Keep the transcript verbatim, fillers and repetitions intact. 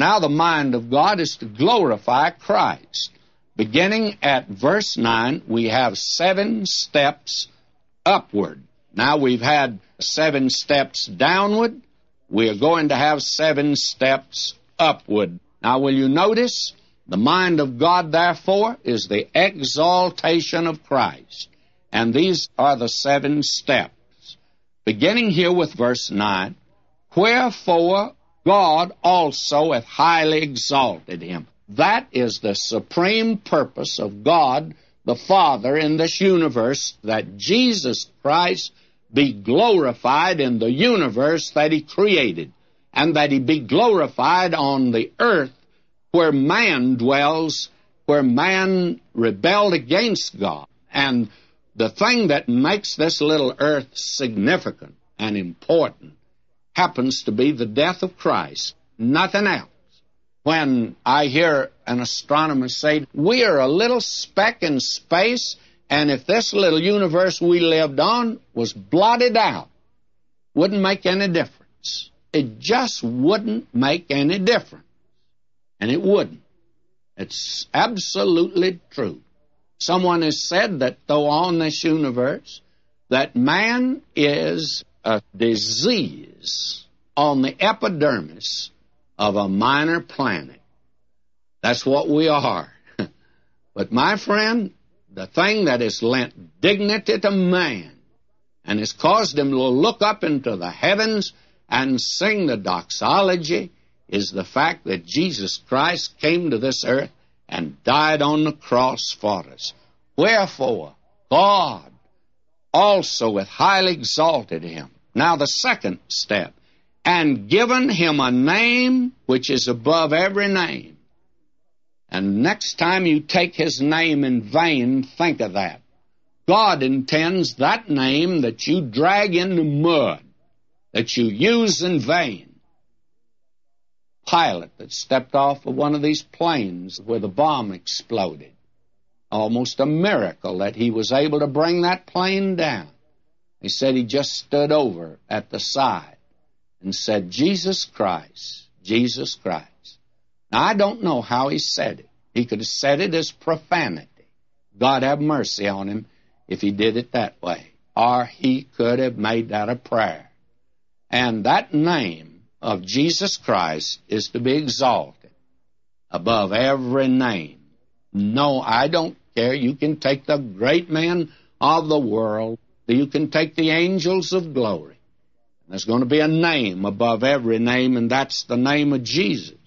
Now the mind of God is to glorify Christ. Beginning at verse nine, we have seven steps upward. Now we've had seven steps downward. We are going to have seven steps upward. Now will you notice? The mind of God, therefore, is the exaltation of Christ. And these are the seven steps. Beginning here with verse nine, wherefore God also hath highly exalted him. That is the supreme purpose of God the Father in this universe, that Jesus Christ be glorified in the universe that he created, and that he be glorified on the earth where man dwells, where man rebelled against God. And the thing that makes this little earth significant and important happens to be the death of Christ, nothing else. When I hear an astronomer say, we are a little speck in space, and if this little universe we lived on was blotted out, wouldn't make any difference. It just wouldn't make any difference. And it wouldn't. It's absolutely true. Someone has said that though on this universe, that man is a disease on the epidermis of a minor planet. That's what we are. But my friend, the thing that has lent dignity to man and has caused him to look up into the heavens and sing the doxology is the fact that Jesus Christ came to this earth and died on the cross for us. Wherefore, God also hath highly exalted him. Now the second step, and given him a name which is above every name. And next time you take his name in vain, think of that. God intends that name that you drag in the mud, that you use in vain. Pilot that stepped off of one of these planes where the bomb exploded. Almost a miracle that he was able to bring that plane down. He said he just stood over at the side and said, Jesus Christ, Jesus Christ. Now, I don't know how he said it. He could have said it as profanity. God have mercy on him if he did it that way. Or he could have made that a prayer. And that name of Jesus Christ is to be exalted above every name. No, I don't care. You can take the great men of the world. You can take the angels of glory. There's going to be a name above every name, and that's the name of Jesus.